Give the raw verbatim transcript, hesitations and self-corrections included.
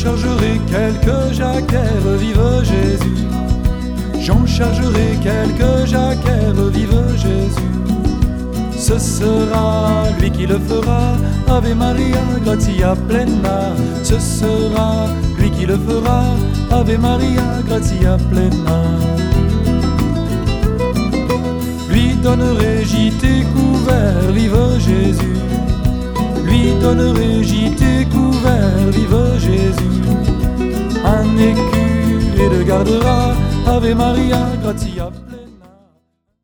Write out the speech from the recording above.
chargerai quelques jacquères, vive Jésus. J'en chargerai quelques jacquères, vive Jésus. Ce sera lui qui le fera, Ave Maria, gratia plena. Ce sera lui qui le fera, Ave Maria, gratia plena. Lui donnerai gîte couvert, vive Jésus. Lui donnerai gîte couvert, vive Jésus. Un écu et le gardera, Ave Maria, gratia plena.